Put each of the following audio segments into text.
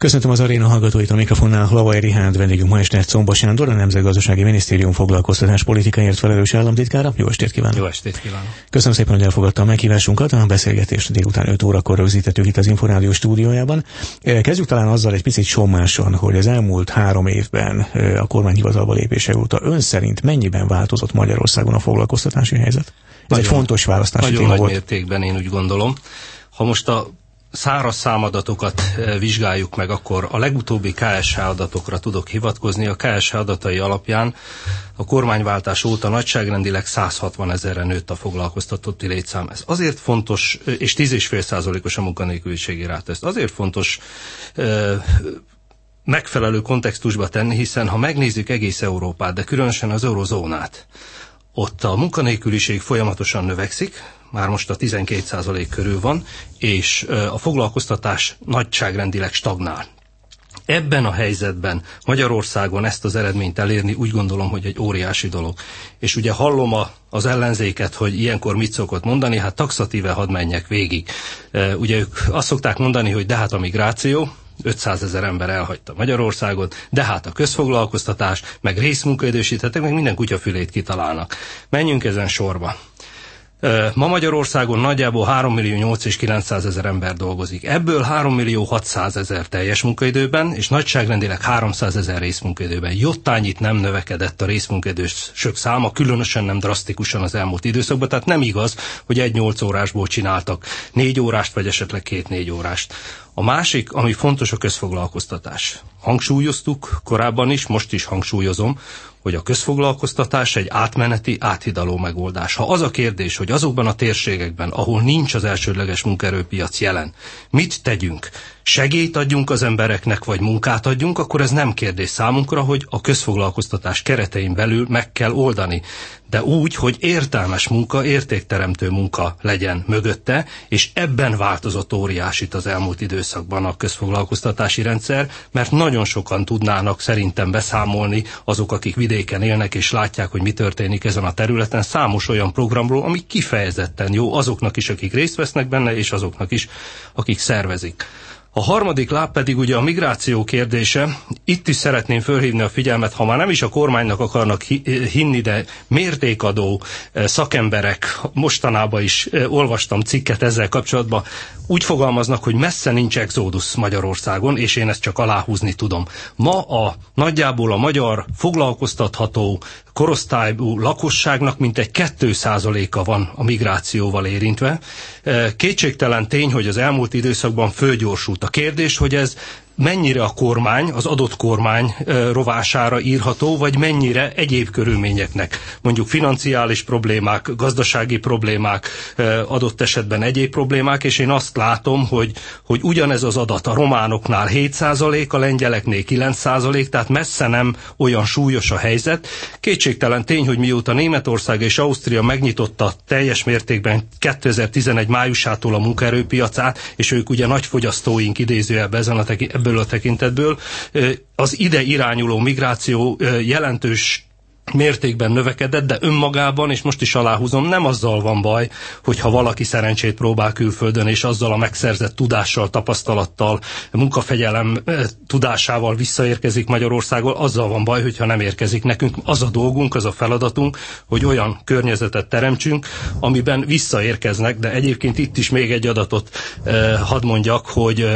Köszöntöm az aréna hallgatóit, a mikrofonnál Lavai Rihárd, vendégünk ma este Comba Sándor, a Nemzetgazdasági Minisztérium foglalkoztatáspolitikáért felelős államtitkára. Jó estét kívánok! Jó estét kívánok! Köszönöm szépen, hogy elfogadta a meghívásunkat. A beszélgetést délután 5 órakor rögzítettük itt az Inforádió stúdiójában. Kezdjük talán azzal egy picit sommásan, hogy az elmúlt 3 évben a kormányhivatalba lépése óta ön szerint mennyiben változott Magyarországon a foglalkoztatási helyzet? Ez egy fontos választási téma volt. Nagyon nagy mértékben, én úgy gondolom. Ha most a száraz számadatokat vizsgáljuk meg, akkor a legutóbbi KSH adatokra tudok hivatkozni. A KSH adatai alapján a kormányváltás óta nagyságrendileg 160 000-re nőtt a foglalkoztatotti létszám. Ez azért fontos, és 10,5%-os a munkanélküliségi ráta. Ez azért fontos megfelelő kontextusba tenni, hiszen ha megnézzük egész Európát, de különösen az eurozónát, ott a munkanélküliség folyamatosan növekszik, már most a 12% körül van, és a foglalkoztatás nagyságrendileg stagnál. Ebben a helyzetben Magyarországon ezt az eredményt elérni úgy gondolom, hogy egy óriási dolog. És ugye hallom az ellenzéket, hogy ilyenkor mit szokott mondani, hát taxatíve hadd menjek végig. Ugye ők azt szokták mondani, hogy de hát a migráció, 500 000 ember elhagyta Magyarországot, de hát a közfoglalkoztatás, meg részmunkaidősíthetek, meg minden kutyafülét kitalálnak. Menjünk ezen sorba. Ma Magyarországon nagyjából 3.800.900 ember dolgozik. Ebből 3.600.000 teljes munkaidőben, és nagyságrendileg 300.000 részmunkaidőben. Jottányit nem növekedett a részmunkaidősök száma, különösen nem drasztikusan az elmúlt időszakban, tehát nem igaz, hogy egy 8 órásból csináltak 4 órást, vagy esetleg 2-4 órást. A másik, ami fontos, a közfoglalkoztatás. Hangsúlyoztuk korábban is, most is hangsúlyozom, hogy a közfoglalkoztatás egy átmeneti, áthidaló megoldás. Ha az a kérdés, hogy azokban a térségekben, ahol nincs az elsődleges munkaerőpiac jelen, mit tegyünk? Segélyt adjunk az embereknek, vagy munkát adjunk, akkor ez nem kérdés számunkra, hogy a közfoglalkoztatás keretein belül meg kell oldani. De úgy, hogy értelmes munka, értékteremtő munka legyen mögötte, és ebben változott óriásit az elmúlt időszakban a közfoglalkoztatási rendszer, mert nagyon sokan tudnának szerintem beszámolni azok, akik vidéken élnek és látják, hogy mi történik ezen a területen, számos olyan programról, ami kifejezetten jó azoknak is, akik részt vesznek benne, és azoknak is, akik szervezik. A harmadik láb pedig ugye a migráció kérdése. Itt is szeretném fölhívni a figyelmet, ha már nem is a kormánynak akarnak hinni, de mértékadó szakemberek, mostanában is olvastam cikket ezzel kapcsolatban, úgy fogalmaznak, hogy messze nincs exodus Magyarországon, és én ezt csak aláhúzni tudom. Ma nagyjából a magyar foglalkoztatható korosztályú lakosságnak mintegy 2%-a van a migrációval érintve. Kétségtelen tény, hogy az elmúlt időszakban fölgyorsult a kérdés, hogy ez mennyire a kormány, az adott kormány rovására írható, vagy mennyire egyéb körülményeknek, mondjuk financiális problémák, gazdasági problémák, adott esetben egyéb problémák, és én azt látom, hogy ugyanez az adat a románoknál 7%, a lengyeleknél 9%, tehát messze nem olyan súlyos a helyzet. Kétségtelen tény, hogy mióta Németország és Ausztria megnyitotta teljes mértékben 2011 májusától a munkaerőpiacát, és ők ugye nagy fogyasztóink idézőjelben ebből a tekintetből, az ide irányuló migráció jelentős mértékben növekedett, de önmagában, és most is aláhúzom, nem azzal van baj, hogyha valaki szerencsét próbál külföldön, és azzal a megszerzett tudással, tapasztalattal, munkafegyelem tudásával visszaérkezik Magyarországon, azzal van baj, hogyha nem érkezik. Nekünk az a dolgunk, az a feladatunk, hogy olyan környezetet teremtsünk, amiben visszaérkeznek, de egyébként itt is még egy adatot hadd mondjak, hogy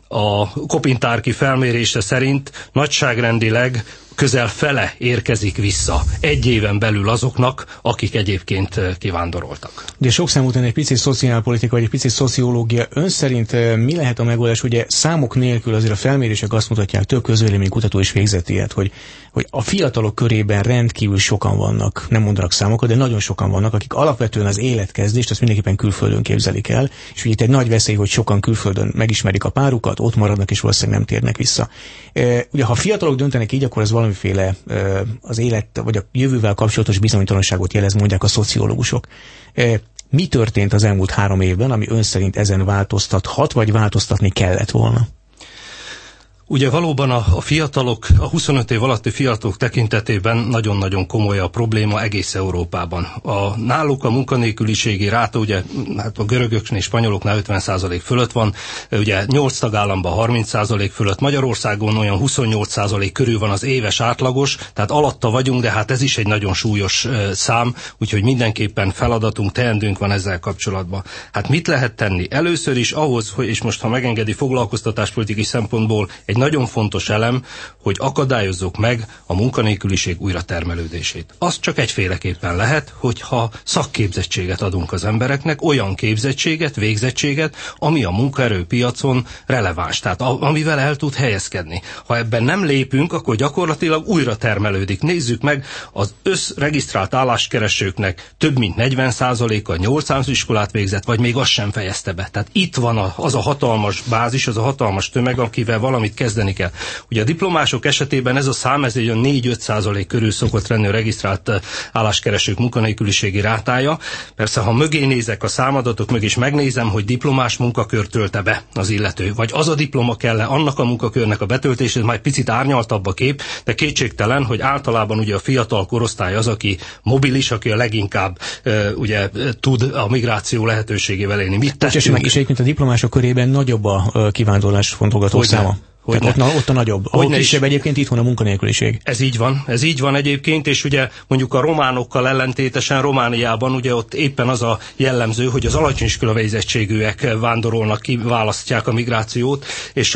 a Kopintárki felmérése szerint nagyságrendileg közel fele érkezik vissza 1 éven belül azoknak, akik egyébként kivándoroltak. De sok szám után egy picit szociálpolitika, vagy egy picit szociológia. Ön szerint mi lehet a megoldás? Ugye számok nélkül azért a felmérések azt mutatják, több közvéleménykutató is végzett ilyet, hogy a fiatalok körében rendkívül sokan vannak, nem mondanak számokat, de nagyon sokan vannak, akik alapvetően az életkezdést azt mindenképpen külföldön képzelik el, és ugye itt egy nagy veszély, hogy sokan külföldön megismerik a párukat, ott maradnak és valószínűleg nem térnek vissza. Ugye ha fiatalok döntenek így, akkor ez valamiféle az élet vagy a jövővel kapcsolatos bizonytalanságot jelez, mondják a szociológusok. Mi történt az elmúlt 3 évben, ami ön szerint ezen változtathat, vagy változtatni kellett volna? Ugye valóban a fiatalok, a 25 év alatti fiatalok tekintetében nagyon-nagyon komoly a probléma egész Európában. Náluk a munkanélküliségi ráta, ugye hát a görögöknél és spanyoloknál 50% fölött van, ugye 8 tagállamban 30% fölött, Magyarországon olyan 28% körül van az éves átlagos, tehát alatta vagyunk, de hát ez is egy nagyon súlyos szám, úgyhogy mindenképpen feladatunk, teendőnk van ezzel kapcsolatban. Hát mit lehet tenni? Először is ahhoz, hogy, és most ha megengedi foglalkoztatáspolitikai szempontból egy nagyon fontos elem, hogy akadályozzuk meg a munkanélküliség újratermelődését. Az csak egyféleképpen lehet, hogyha szakképzettséget adunk az embereknek, olyan képzettséget, végzettséget, ami a munkaerőpiacon releváns, tehát amivel el tud helyezkedni. Ha ebben nem lépünk, akkor gyakorlatilag újra termelődik. Nézzük meg, az összregisztrált álláskeresőknek több mint 40%-a 8 iskolát végzett, vagy még azt sem fejezte be. Tehát itt van az a hatalmas bázis, az a hatalmas tömeg, akivel valamit kezdeni kell. Ugye a diplomások esetében ez a szám, ez egy 4-5% körül szokott lenni a regisztrált álláskeresők munkanélküliségi rátája. Persze, ha mögé nézek a számadatok mögé, és megnézem, hogy diplomás munkakör tölte be az illető, vagy az a diploma kell-e annak a munkakörnek a betöltését, majd picit árnyaltabb a kép, de kétségtelen, hogy általában ugye a fiatal korosztály az, aki mobilis, aki a leginkább ugye tud a migráció lehetőségével élni. Mit tettünk? És egyébként a diplomások körében nagyobb a kivándorlás fontolgató száma. Ott a nagyobb. Ahol kisebb egyébként itthon a munkanélküliség. Ez így van egyébként, és ugye mondjuk a románokkal ellentétesen Romániában ugye ott éppen az a jellemző, hogy az alacsony iskolavégzettségűek vándorolnak ki, választják a migrációt, és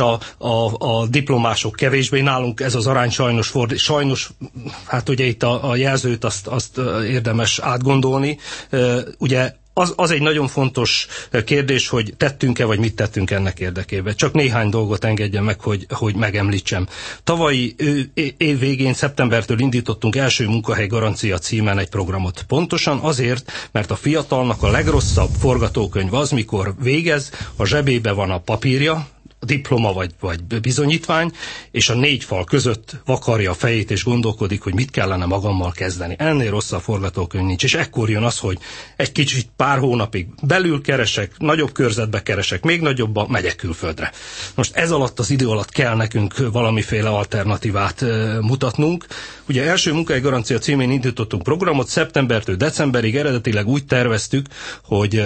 a diplomások kevésbé. Nálunk ez az arány sajnos, hát ugye itt a jelzőt azt érdemes átgondolni. Ugye az egy nagyon fontos kérdés, hogy tettünk-e, vagy mit tettünk ennek érdekében. Csak néhány dolgot engedjen meg, hogy megemlítsem. Tavalyi év végén, szeptembertől indítottunk első munkahely garancia címen egy programot. Pontosan azért, mert a fiatalnak a legrosszabb forgatókönyv az, mikor végez, a zsebébe van a papírja, diploma vagy bizonyítvány, és a 4 fal között vakarja a fejét, és gondolkodik, hogy mit kellene magammal kezdeni. Ennél rosszabb forgatókönyv nincs. És ekkor jön az, hogy egy kicsit pár hónapig belül keresek, nagyobb körzetbe keresek, még nagyobba megyek külföldre. Most ez alatt az idő alatt kell nekünk valamiféle alternatívát mutatnunk. Ugye első munkai garancia címén indítottunk programot, szeptembertől decemberig eredetileg úgy terveztük, hogy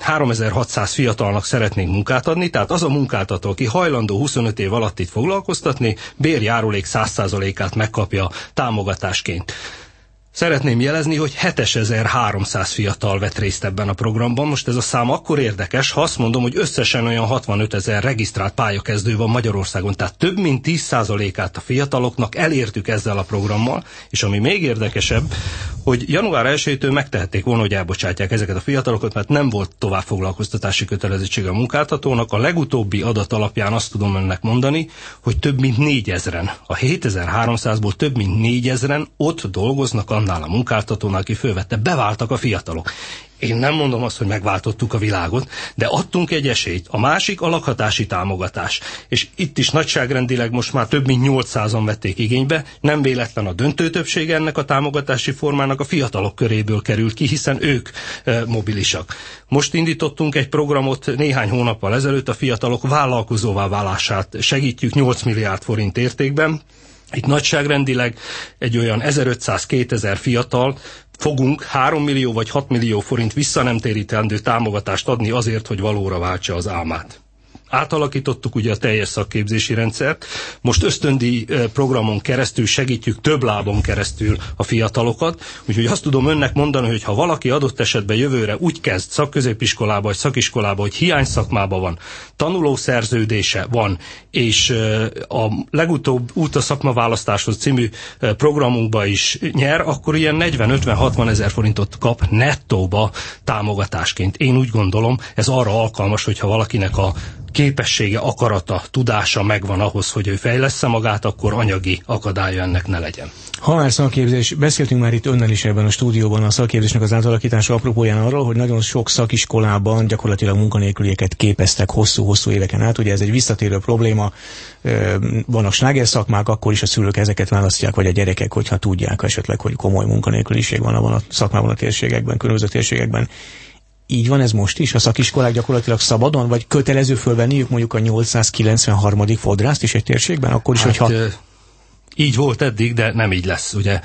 3600 fiatalnak szeretnénk munkát adni, tehát az a munkáltató, aki hajlandó 25 év alatt itt foglalkoztatni, bérjárulék 100%-át megkapja támogatásként. Szeretném jelezni, hogy 7300 fiatal vett részt ebben a programban. Most ez a szám akkor érdekes, ha azt mondom, hogy összesen olyan 65 000 regisztrált pályakezdő van Magyarországon. Tehát több mint 10%-át a fiataloknak elértük ezzel a programmal, és ami még érdekesebb, hogy január 1-től megtehették volna, hogy elbocsátják ezeket a fiatalokat, mert nem volt továbbfoglalkoztatási kötelezettsége a munkáltatónak. A legutóbbi adat alapján azt tudom önnek mondani, hogy több mint 4000-en, a 7300-ból több mint 4000-en ott dolgoznak annál a munkáltatónál, aki fölvette, beváltak a fiatalok. Én nem mondom azt, hogy megváltottuk a világot, de adtunk egy esélyt. A másik a lakhatási támogatás. És itt is nagyságrendileg most már több mint 800-an vették igénybe. Nem véletlen a döntő többsége ennek a támogatási formának a fiatalok köréből került ki, hiszen ők mobilisak. Most indítottunk egy programot néhány hónappal ezelőtt, a fiatalok vállalkozóvá válását segítjük 8 milliárd forint értékben. Itt nagyságrendileg egy olyan 1500-2000 fiatal fogunk 3 millió vagy 6 millió forint visszanemtérítendő támogatást adni azért, hogy valóra váltsa az álmát. Átalakítottuk ugye a teljes szakképzési rendszert, most ösztöndíj programon keresztül segítjük több lábon keresztül a fiatalokat, úgyhogy azt tudom önnek mondani, hogy ha valaki adott esetben jövőre úgy kezd szakközépiskolába vagy szakiskolába, hogy hiány szakmába van, tanulószerződése van, és a legutóbb út a szakmaválasztáshoz című programunkba is nyer, akkor ilyen 40-50-60 ezer forintot kap nettóba támogatásként. Én úgy gondolom, ez arra alkalmas, hogyha valakinek a képessége, akarata, tudása megvan ahhoz, hogy ő fejlessze magát, akkor anyagi akadálya ennek ne legyen. Ha már szakképzés, beszéltünk már itt önnel is ebben a stúdióban a szakképzésnek az átalakítása apropóján arról, hogy nagyon sok szakiskolában gyakorlatilag munkanélkülieket képeztek hosszú-hosszú éveken át. Ugye ez egy visszatérő probléma, vannak sláger szakmák, akkor is a szülők ezeket választják, vagy a gyerekek, hogyha tudják esetleg, hogy komoly munkanélküliség van abban a szakmában, a térségekben, különböző térségekben. így van ez most is? A szakiskolák gyakorlatilag szabadon, vagy kötelező fölvenniük mondjuk a 893. fodrászt is egy térségben? Akkor is, hogyha... Így volt eddig, de nem így lesz, ugye.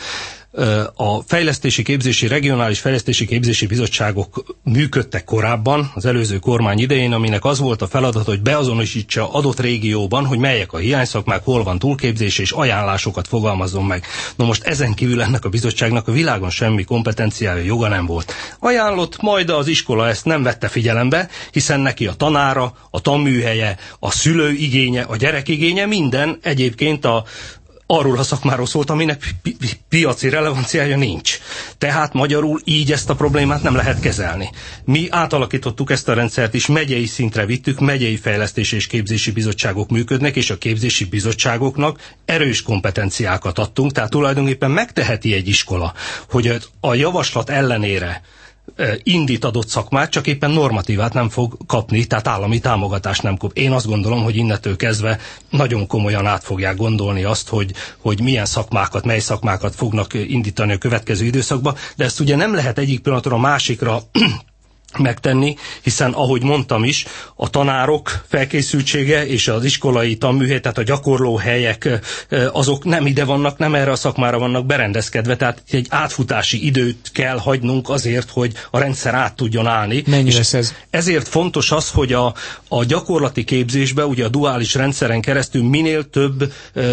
A regionális fejlesztési képzési bizottságok működtek korábban, az előző kormány idején, aminek az volt a feladat, hogy beazonosítsa adott régióban, hogy melyek a hiányszakmák, hol van túlképzés, és ajánlásokat fogalmazzon meg. Na most ezen kívül ennek a bizottságnak a világon semmi kompetenciája, joga nem volt. Ajánlott, majd az iskola ezt nem vette figyelembe, hiszen neki a tanára, a tanműhelye, a szülő igénye, a gyerek igénye, minden egyébként arról a szakmáról szólt, aminek piaci relevanciája nincs. Tehát magyarul így ezt a problémát nem lehet kezelni. Mi átalakítottuk ezt a rendszert is, megyei szintre vittük, megyei fejlesztési és képzési bizottságok működnek, és a képzési bizottságoknak erős kompetenciákat adtunk, tehát tulajdonképpen megteheti egy iskola, hogy a javaslat ellenére indít adott szakmát, csak éppen normatívát nem fog kapni, tehát állami támogatást nem kap. Én azt gondolom, hogy innentől kezdve nagyon komolyan át fogják gondolni azt, hogy milyen szakmákat, mely szakmákat fognak indítani a következő időszakban, de ezt ugye nem lehet egyik pillanatra a másikra megtenni, hiszen ahogy mondtam is, a tanárok felkészültsége és az iskolai tanműhely, tehát a gyakorlóhelyek, azok nem ide vannak, nem erre a szakmára vannak berendezkedve, tehát egy átfutási időt kell hagynunk azért, hogy a rendszer át tudjon állni. Mennyi lesz ez? Ezért fontos az, hogy a gyakorlati képzésbe, ugye a duális rendszeren keresztül minél több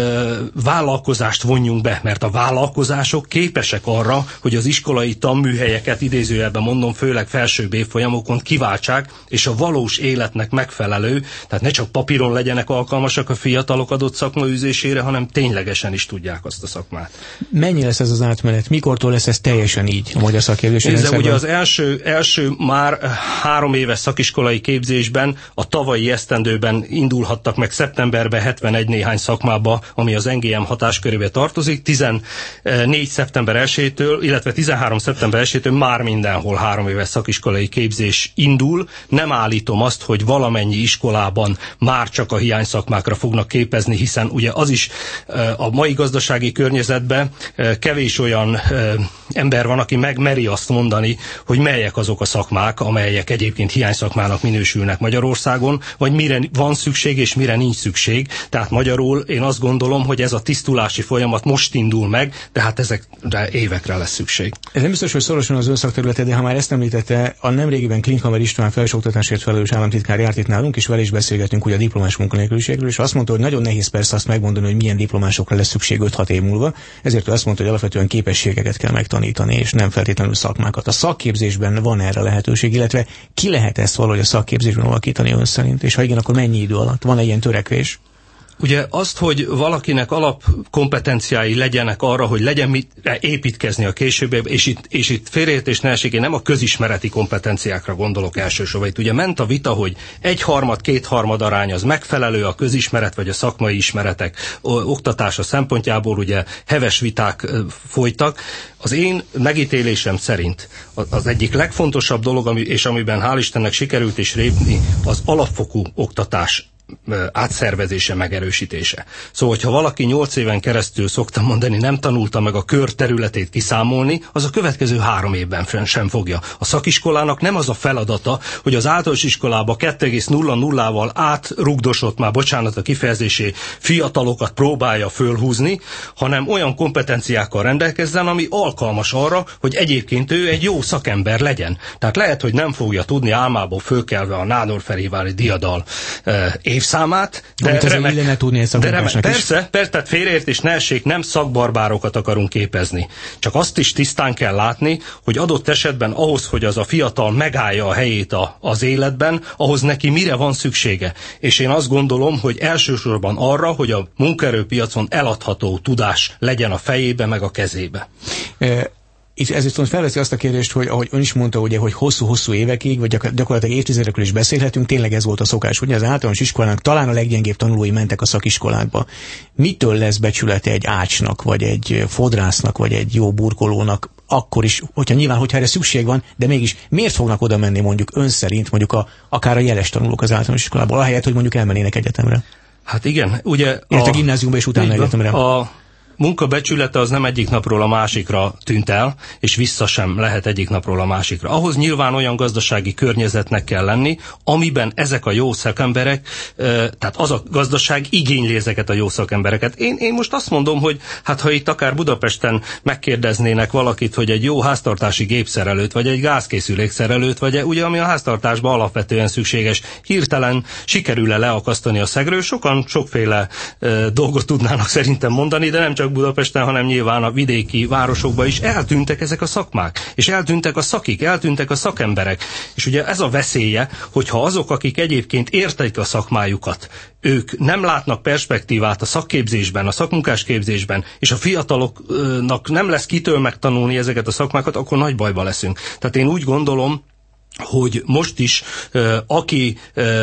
vállalkozást vonjunk be, mert a vállalkozások képesek arra, hogy az iskolai tanműhelyeket, idézőjelben mondom, főleg felsőbb évfolyamokon kiváltsák, és a valós életnek megfelelő, tehát ne csak papíron legyenek alkalmasak a fiatalok adott szakmaűzésére, hanem ténylegesen is tudják azt a szakmát. Mennyi lesz ez az átmenet? Mikortól lesz ez teljesen így a magyar szakképzési rendszerben? Ugye az első már 3 éves szakiskolai képzésben a tavalyi esztendőben indulhattak meg szeptemberben 71 néhány szakmába, ami az NGM hatáskörébe tartozik. 14 szeptember 1-től, illetve 13 szeptember 1-től már mindenhol 3 éves szakiskolai képzés indul. Nem állítom azt, hogy valamennyi iskolában már csak a hiányszakmákra fognak képezni, hiszen ugye az is a mai gazdasági környezetben kevés olyan ember van, aki megmeri azt mondani, hogy melyek azok a szakmák, amelyek egyébként hiányszakmának minősülnek Magyarországon, vagy mire van szükség és mire nincs szükség. Tehát magyarul én azt gondolom, hogy ez a tisztulási folyamat most indul meg, de hát ezekre évekre lesz szükség. Ez nem biztos, hogy szorosan az ön szakterülete, de ha már ezt említette, a nemrégiben Klinkhammer István felsőoktatásért felelős államtitkár járt itt nálunk, és vele is beszélgetünk ugye a diplomás munkanélküliségről, és azt mondta, hogy nagyon nehéz persze azt megmondani, hogy milyen diplomásokra lesz szükség 5-6 év múlva, ezért ő azt mondta, hogy alapvetően képességeket kell megtanítani, és nem feltétlenül szakmákat. A szakképzésben van erre lehetőség, illetve ki lehet ezt valahogy a szakképzésben alakítani ön szerint, és ha igen, akkor mennyi idő alatt? Van-e ilyen törekvés? Ugye azt, hogy valakinek alapkompetenciái legyenek arra, hogy legyen mit építkezni a későbbiekben, és itt félreértés ne esik, én nem a közismereti kompetenciákra gondolok elsősorban. Itt ugye ment a vita, hogy 1/3-2/3 arány az megfelelő a közismeret vagy a szakmai ismeretek oktatása szempontjából, ugye heves viták folytak. Az én megítélésem szerint az egyik legfontosabb dolog, és amiben hál' Istennek sikerült is lépni, az alapfokú oktatás átszervezése, megerősítése. Szóval, hogyha valaki 8 éven keresztül, szoktam mondani, nem tanulta meg a kör területét kiszámolni, az a következő 3 évben sem fogja. A szakiskolának nem az a feladata, hogy az általános iskolába 2,00-val átrugdosott, már bocsánat a kifejezésé, fiatalokat próbálja fölhúzni, hanem olyan kompetenciákkal rendelkezzen, ami alkalmas arra, hogy egyébként ő egy jó szakember legyen. Tehát lehet, hogy nem fogja tudni álmából fölkelve a Nádorferévári diadal évszámát, de remek, persze, tehát félreértés ne essék, nem szakbarbárokat akarunk képezni. Csak azt is tisztán kell látni, hogy adott esetben ahhoz, hogy az a fiatal megállja a helyét az életben, ahhoz neki mire van szüksége. És én azt gondolom, hogy elsősorban arra, hogy a munkaerőpiacon eladható tudás legyen a fejébe, meg a kezébe. És ez viszont felveszi azt a kérdést, hogy ahogy ön is mondta, ugye, hogy hosszú-hosszú évekig, vagy gyakorlatilag évtizedekről is beszélhetünk, tényleg ez volt a szokás. Ugye az általános iskolának talán a leggyengébb tanulói mentek a szakiskolákba. Mitől lesz becsülete egy ácsnak, vagy egy fodrásznak, vagy egy jó burkolónak, akkor is, hogyha erre szükség van, de mégis miért fognak oda menni mondjuk ön szerint, mondjuk akár a jeles tanulók az általános iskolából, ahelyett, hogy mondjuk elmennének egyetemre? Hát igen, ugye a gimnáziumba és utána egyetemre. munkabecsülete az nem egyik napról a másikra tűnt el, és vissza sem lehet egyik napról a másikra. Ahhoz nyilván olyan gazdasági környezetnek kell lenni, amiben ezek a jó szakemberek, tehát az a gazdaság igényli ezeket a jó szakembereket. Én most azt mondom, hogy hát ha itt akár Budapesten megkérdeznének valakit, hogy egy jó háztartási gépszerelőt, vagy egy gázkészülékszerelőt, vagy ugye ami a háztartásban alapvetően szükséges, hirtelen sikerül-e leakasztani a szegről, sokan sokféle dolgot tudnának szerintem mondani, de nem csak Budapesten, hanem nyilván a vidéki városokban is eltűntek ezek a szakmák, és eltűntek a szakik, eltűntek a szakemberek. És ugye ez a veszélye, hogyha azok, akik egyébként értik a szakmájukat, ők nem látnak perspektívát a szakképzésben, a szakmunkásképzésben, és a fiataloknak nem lesz kitől megtanulni ezeket a szakmákat, akkor nagy bajba leszünk. Tehát én úgy gondolom, hogy most is, aki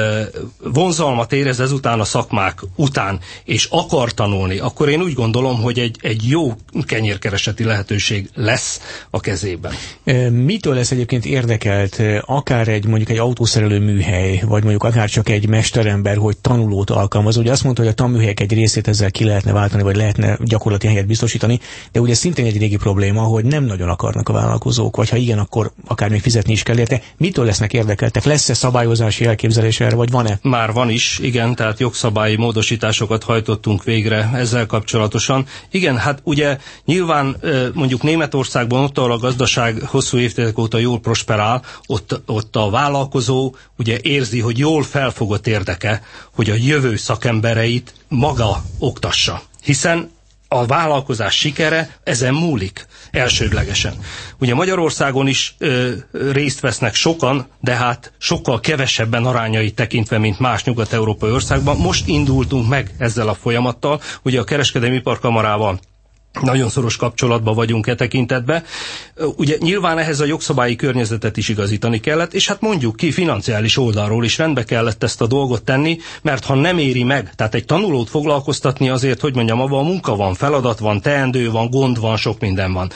vonzalmat érez ezután a szakmák után, és akar tanulni, akkor én úgy gondolom, hogy egy jó kenyérkereseti lehetőség lesz a kezében. Mitől lesz egyébként érdekelt akár mondjuk egy autószerelő műhely, vagy mondjuk akár csak egy mesterember, hogy tanulót alkalmaz? Ugye azt mondta, hogy a tanműhelyek egy részét ezzel ki lehetne váltani, vagy lehetne gyakorlati helyet biztosítani, de ugye szintén egy régi probléma, hogy nem nagyon akarnak a vállalkozók, vagy ha igen, akkor akár még fizetni is kell érte. Mitől lesznek érdekeltek? Lesz-e szabályozási elképzelés erre, vagy van-e? Már van is, igen, tehát jogszabályi módosításokat hajtottunk végre ezzel kapcsolatosan. Igen, hát ugye nyilván mondjuk Németországban, ott, ahol a gazdaság hosszú évtizedek óta jól prosperál, ott a vállalkozó ugye érzi, hogy jól felfogott érdeke, hogy a jövő szakembereit maga oktassa. Hiszen a vállalkozás sikere ezen múlik elsődlegesen. Ugye Magyarországon is részt vesznek sokan, de hát sokkal kevesebben arányait tekintve, mint más nyugat-európai országban. Most indultunk meg ezzel a folyamattal, ugye a Kereskedelmi Iparkamarával nagyon szoros kapcsolatban vagyunk e tekintetben. Ugye nyilván ehhez a jogszabályi környezetet is igazítani kellett, és hát mondjuk ki financiális oldalról is rendbe kellett ezt a dolgot tenni, mert ha nem éri meg, tehát egy tanulót foglalkoztatni azért, hogy mondjam, abban munka van, feladat van, teendő van, gond van, sok minden van.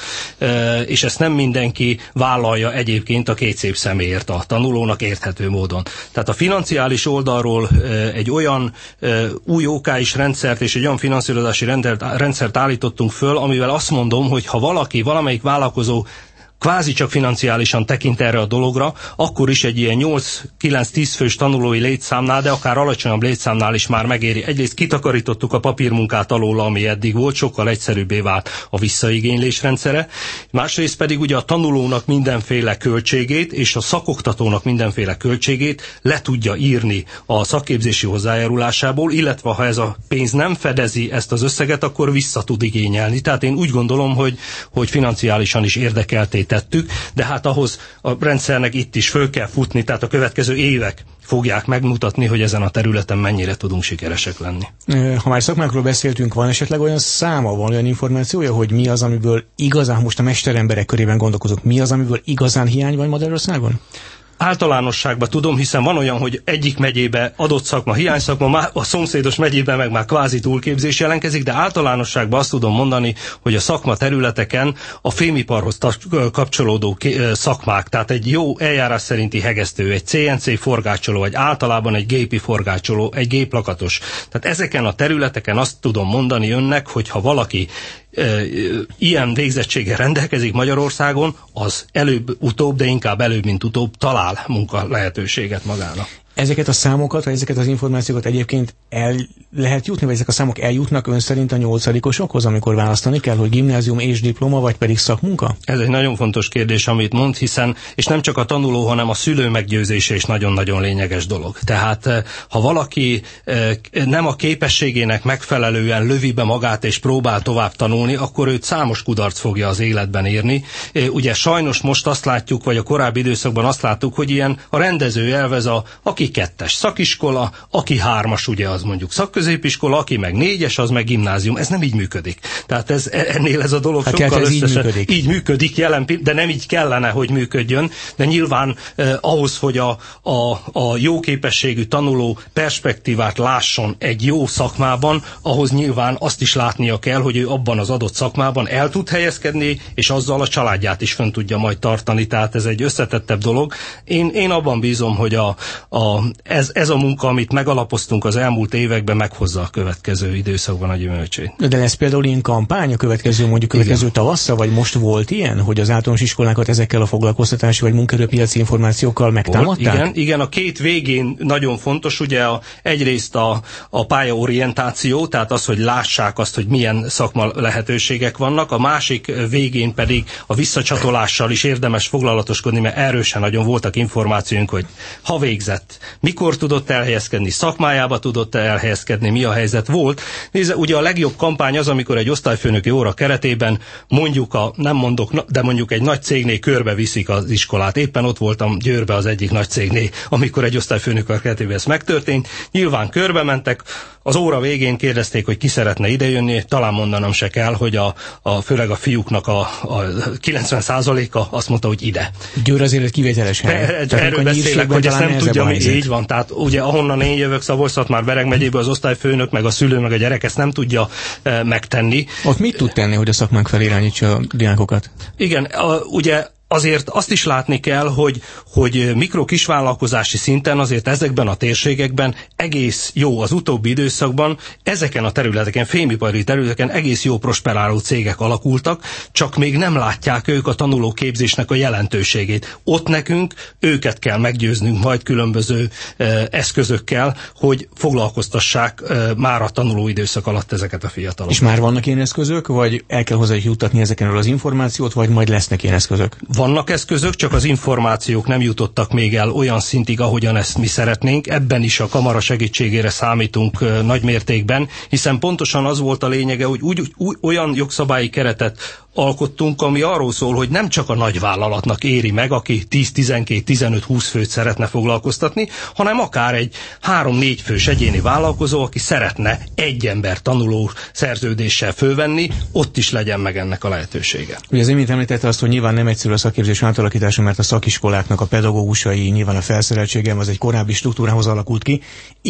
És ezt nem mindenki vállalja egyébként a két szép személyért, a tanulónak érthető módon. Tehát a financiális oldalról egy olyan új OKI-s rendszert és egy olyan finanszírozási rendszert állítottunk föl, amivel azt mondom, hogy ha valamelyik vállalkozó kvázi csak financiálisan tekint erre a dologra, akkor is egy ilyen 8-9-10 fős tanulói létszámnál, de akár alacsonyabb létszámnál is már megéri. Egyrészt kitakarítottuk a papírmunkát alól, ami eddig volt, sokkal egyszerűbbé vált a visszaigénylés rendszere. Másrészt pedig ugye a tanulónak mindenféle költségét és a szakoktatónak mindenféle költségét le tudja írni a szakképzési hozzájárulásából, illetve ha ez a pénz nem fedezi ezt az összeget, akkor vissza tud igényelni. Tehát én úgy gondolom, hogy financiálisan is érdekelté tettük, de hát ahhoz a rendszernek itt is föl kell futni, tehát a következő évek fogják megmutatni, hogy ezen a területen mennyire tudunk sikeresek lenni. Ha már szakmákról beszéltünk, van esetleg olyan száma, van olyan információja, hogy mi az, amiből igazán, most a mesteremberek körében gondolkozunk, mi az, amiből igazán hiány van Magyarországon? Általánosságban tudom, hiszen van olyan, hogy egyik megyébe adott szakma, hiányszakma, a szomszédos megyében meg már kvázi túlképzés jelenkezik, de általánosságban azt tudom mondani, hogy a szakma területeken a fémiparhoz kapcsolódó szakmák, tehát egy jó eljárás szerinti hegesztő, egy CNC forgácsoló, vagy általában egy gépi forgácsoló, egy géplakatos. Tehát ezeken a területeken azt tudom mondani önnek, hogy ha valaki ilyen végzettséggel rendelkezik Magyarországon, az előbb-utóbb, de inkább előbb, mint utóbb talál munka lehetőséget magának. Ezeket a számokat, vagy ezeket az információkat egyébként el lehet jutni, vagy ezek a számok eljutnak ön szerint a 8-osokhoz, amikor választani kell, hogy gimnázium és diploma, vagy pedig szakmunka? Ez egy nagyon fontos kérdés, amit mond, hiszen, és nem csak a tanuló, hanem a szülő meggyőzése is nagyon-nagyon lényeges dolog. Tehát ha valaki nem a képességének megfelelően lövi be magát és próbál tovább tanulni, akkor őt számos kudarc fogja az életben érni. Ugye sajnos most azt látjuk, vagy a korábbi időszakban azt láttuk, hogy ilyen a rendező elv, ez aki 2-es szakiskola, aki 3-as, ugye az mondjuk szakközépiskola, aki meg 4-es, az meg gimnázium. Ez nem így működik. Tehát ennél ez a dolog sokkal összesen. Így működik de nem így kellene, hogy működjön. De nyilván ahhoz, hogy a jó képességű tanuló perspektívát lásson egy jó szakmában, ahhoz nyilván azt is látnia kell, hogy ő abban az adott szakmában el tud helyezkedni, és azzal a családját is fönn tudja majd tartani. Tehát ez egy összetettebb dolog. Én abban bízom, hogy a ez a munka, amit megalapoztunk az elmúlt években, meghozza a következő időszakban a gyümölcsét. De lesz például ilyen kampány a következő tavasszal, vagy most volt ilyen, hogy az általános iskolákat ezekkel a foglalkoztatási vagy munkaerőpiaci információkkal megtámadták? Igen, a két végén nagyon fontos, ugye egyrészt a pályaorientáció, tehát az, hogy lássák azt, hogy milyen szakma lehetőségek vannak, a másik végén pedig a visszacsatolással is érdemes foglalatoskodni, mert erősen nagyon voltak információink, hogy ha végzett, mikor tudott elhelyezkedni, szakmájába tudott elhelyezkedni, mi a helyzet volt. Nézd, ugye a legjobb kampány az, amikor egy osztályfőnöki óra keretében mondjuk egy nagy cégnél körbeviszik az iskolát. Éppen ott voltam Győrbe az egyik nagy cégnél, amikor egy osztályfőnök a keretében ez megtörtént. Nyilván körbe mentek, az óra végén kérdezték, hogy ki szeretne idejönni, talán mondanom se kell, hogy főleg a fiúknak a 90%-a azt mondta, hogy ide. Győr azért egy kivételes hely. Erről beszélek, hogy ezt nem tudja, így van. Tehát ugye ahonnan én jövök, Szabolcs-Szatmár-Bereg megyéből, az osztályfőnök, meg a szülő, meg a gyerek ezt nem tudja megtenni. Ott mit tud tenni, hogy a szakmánk felé irányítsa a diákokat? Igen, ugye azért azt is látni kell, hogy mikro-kisvállalkozási szinten azért ezekben a térségekben egész jó az utóbbi időszakban, ezeken a területeken, fémipari területeken egész jó prosperáló cégek alakultak, csak még nem látják ők a tanulóképzésnek a jelentőségét. Ott nekünk őket kell meggyőznünk majd különböző eszközökkel, hogy foglalkoztassák már a tanulóidőszak alatt ezeket a fiatalokat. És már vannak ilyen eszközök, vagy el kell hozzá juttatni ezekenről az információt, vagy majd lesznek ilyen eszközök? Vannak eszközök, csak az információk nem jutottak még el olyan szintig, ahogyan ezt mi szeretnénk. Ebben is a kamara segítségére számítunk nagy mértékben, hiszen pontosan az volt a lényege, hogy olyan jogszabályi keretet alkottunk, ami arról szól, hogy nem csak a nagyvállalatnak éri meg, aki 10-12-15-20 főt szeretne foglalkoztatni, hanem akár egy 3-4 fős egyéni vállalkozó, aki szeretne egy ember tanuló szerződéssel fölvenni, ott is legyen meg ennek a lehetősége. Ugye az imént említette azt, hogy nyilván nem egyszerű a szakképzés átalakítása, mert a szakiskoláknak a pedagógusai, nyilván a felszereltségem az egy korábbi struktúrához alakult ki.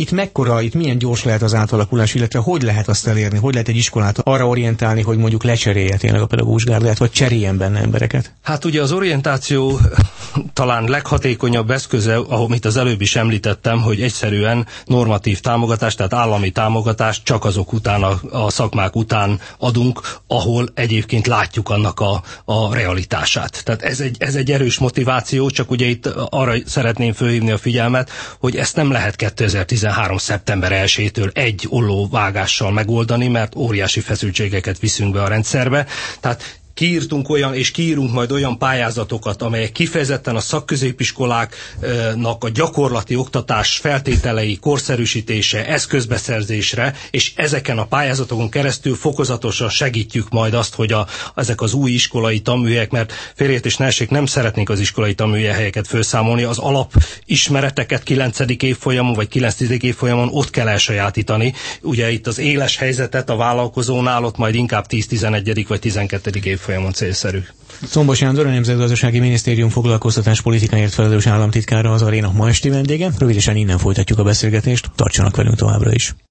Itt milyen gyors lehet az átalakulás, illetve hogy lehet azt elérni, hogy lehet egy iskolát arra orientálni, hogy mondjuk lecserélje tényleg a pedagógusgárdát, vagy cseréljen benne embereket? Hát ugye az orientáció talán leghatékonyabb eszköze, amit az előbb is említettem, hogy egyszerűen normatív támogatást, tehát állami támogatást csak azok után, a szakmák után adunk, ahol egyébként látjuk annak a realitását. Tehát ez egy erős motiváció, csak ugye itt arra szeretném fölhívni a figyelmet, hogy ezt nem lehet 2013. szeptember 1-től egy ollóvágással megoldani, mert óriási feszültségeket viszünk be a rendszerbe. Tehát kiírunk majd olyan pályázatokat, amelyek kifejezetten a szakközépiskoláknak a gyakorlati oktatás feltételei korszerűsítése, eszközbeszerzésre, és ezeken a pályázatokon keresztül fokozatosan segítjük majd azt, hogy ezek az új iskolai tanműhelyek, mert félreértés ne essék, nem szeretnénk az iskolai tanműhelyeket felszámolni, az alapismereteket 9. évfolyamon vagy 9. évfolyamon ott kell elsajátítani. Ugye itt az éles helyzetet a vállalkozónál ott majd inkább 10., 11. vagy 12. évfolyamon célszerű. Szombos Sándor, a Nemzetgazdasági Minisztérium foglalkoztatás politikáért felelős államtitkára az Aréna ma esti vendége. Rövidesen innen folytatjuk a beszélgetést, tartsanak velünk továbbra is.